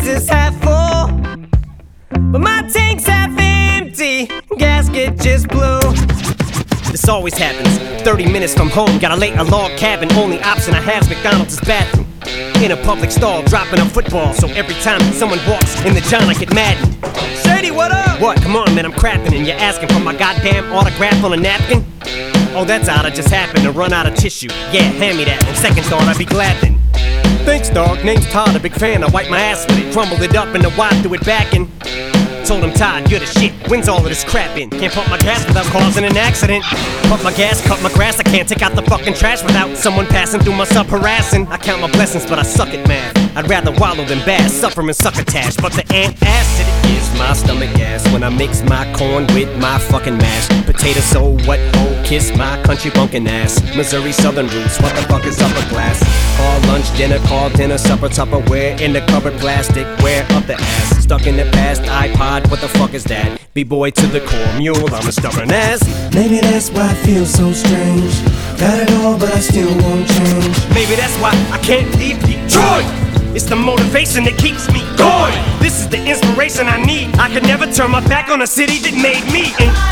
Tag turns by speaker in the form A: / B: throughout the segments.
A: is half full, but my tank's half empty. Gasket just blew. This always happens. 30 minutes from home, gotta lay a log cabin. Only option I have's McDonald's bathroom. In a public stall, dropping a football. So every time someone walks in the John, I get maddened. Shady, what up? What? Come on, man, I'm crapping, and you're asking for my goddamn autograph on a napkin? Oh, that's odd, I just happened to run out of tissue. Yeah, hand me that. On second thought, I'd be glad then. Thanks, dog. Name's Todd, a big fan. I wipe my ass with it, crumbled it up, and the wipe threw it back in. Told him, Todd, you're the shit. When's all of this crap in? Can't pump my gas without causing an accident. Pump my gas, cut my grass. I can't take out the fucking trash without someone passing through my sub harassing. I count my blessings, but I suck at math. I'd rather wallow than bass, suffer and succotash. But the antacid is my stomach gas when I mix my corn with my fucking mash. Potato, so what? Oh, kiss my country bunkin' ass. Missouri Southern roots, what the fuck is upper class? Call lunch, call dinner, supper, Tupperware. In the cupboard, plastic, where up the ass. Stuck in the past, iPod, what the fuck is that? B-boy to the core, mule, I'm a stubborn ass.
B: Maybe that's why I feel so strange. Got it all, but I still won't change.
A: Maybe that's why I can't leave Detroit. It's the motivation that keeps me going. This is the inspiration I need. I could never turn my back on a city that made me.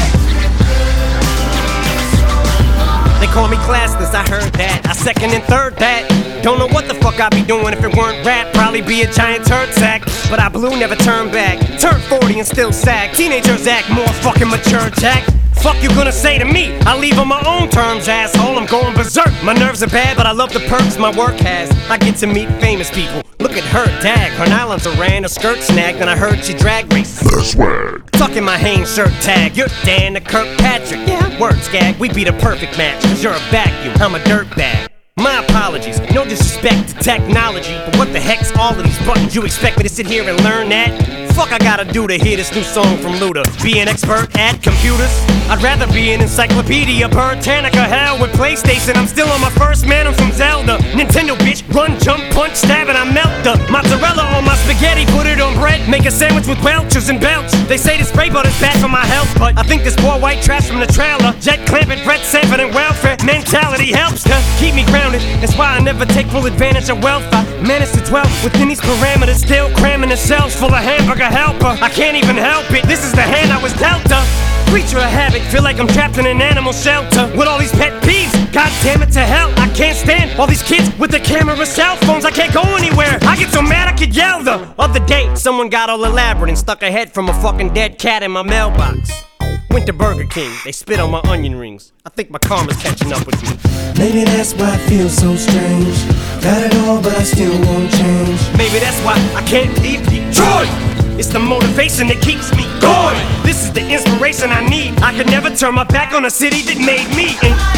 A: They call me classless, I heard that. I second and third that. Don't know what the fuck I'd be doing if it weren't rap. Probably be a giant turd sack. But I blew, never turned back. Turned 40 and still sag. Teenagers act more fucking mature, Jack. Fuck you gonna say to me? I leave on my own terms, asshole. I'm going berserk. My nerves are bad, but I love the perks my work has. I get to meet famous people. Look at her, dag. Her nylons are ran, her skirt snagged, and I heard she drag races.
C: That's swag.
A: Tucking my Hanes shirt tag. You're Dan the Kirkpatrick. Yeah, words gag. We be the perfect match. Cause you're a vacuum, I'm a dirtbag. My apologies, no disrespect to technology, but what the heck's all of these buttons? You expect me to sit here and learn that? Fuck I gotta do to hear this new song from Luda? Be an expert at computers? I'd rather be an encyclopedia, Britannica, hell with PlayStation. I'm still on my first man, I'm from Zelda. Nintendo bitch, run, jump, punch, stab, and I melt the mozzarella on my spaghetti, put it on bread, make a sandwich with Welchers and belch. They say this spray butter's bad for my health, but I think this poor white trash from the trailer, Jet clamping, Brett Sanford, and welfare mentality helps to keep me grounded. That's why I never take full advantage of wealth. I manage to dwell within these parameters, still cramming the shelves full of hamburger helper. I can't even help it, this is the hand I was dealt. Creature of habit, feel like I'm trapped in an animal shelter with all these pet peeves. God damn it to hell, I can't stand all these kids with their camera cell phones. I can't go anywhere, I get so mad I could yell. The other day, someone got all elaborate and stuck a head from a fucking dead cat in my mailbox. Went to Burger King, they spit on my onion rings. I think my karma's catching up with me.
B: Maybe that's why I feel so strange. Got it all, but I still won't change.
A: Maybe that's why I can't leave Detroit. It's the motivation that keeps me going. This is the inspiration I need. I could never turn my back on a city that made me.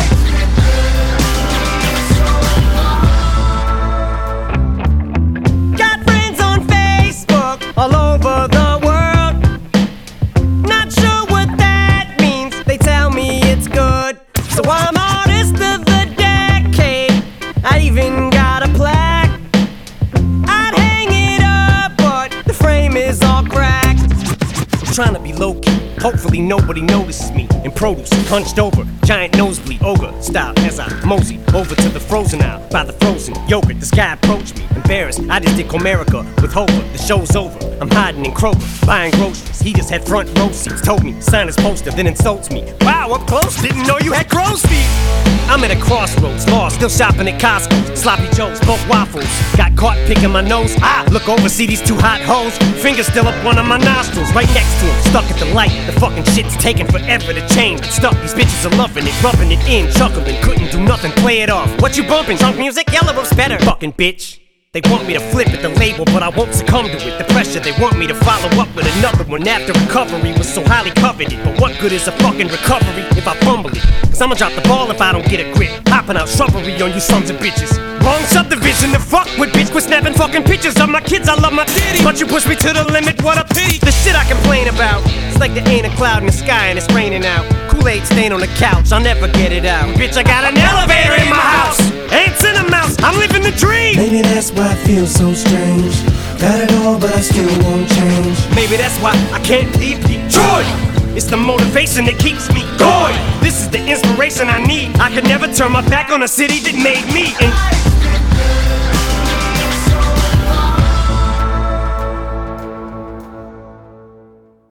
A: Got friends on Facebook all over the world. Not sure what that means. They tell me it's good. So I'm artist of the decade. I even got a plaque. I'd hang it up, but the frame is all cracked. I'm trying to be low-key. Hopefully nobody notices me. In produce, hunched over, giant nosebleed, ogre style as I mosey over to the frozen aisle by the frozen yogurt. This guy approached me, embarrassed. I just did Comerica with Hover. The show's over. I'm hiding in Kroger, buying groceries. He just had front row seats. Told me sign his poster, then insults me. Wow, up close, didn't know you had crow's feet. I'm at a crossroads, lost, still shopping at Costco. Sloppy Joes, both waffles. Got caught picking my nose. Look over, see these two hot hoes. Fingers still up one of my nostrils, right next to him. Stuck at the light. The fucking shit's taking forever to change. It's stuck, these bitches are loving it, rubbing it in, chuckling. Couldn't do nothing, play it off. What you bumping? Drunk music? Yellow Rope's better. Fucking bitch. They want me to flip at the label, but I won't succumb to it. The pressure, they want me to follow up with another one after recovery was so highly coveted. But what good is a fucking recovery if I fumble it? Cause I'ma drop the ball if I don't get a grip. Hopping out shrubbery on you sons of bitches. Wrong subdivision to fuck with, bitch. Quit snapping fucking pictures of my kids. I love my titties, but you push me to the limit, what a pity. The shit I complain about, it's like there ain't a cloud in the sky and it's raining out. Kool-Aid stain on the couch, I'll never get it out. Bitch, I got an elevator in my house. Ants in a mouse, I'm living the dream.
B: Maybe that's why I feel so strange. Got it all, but I still won't change.
A: Maybe that's why I can't leave Detroit. It's the motivation that keeps me going. This is the inspiration I need. I could never turn my back on a city that made me.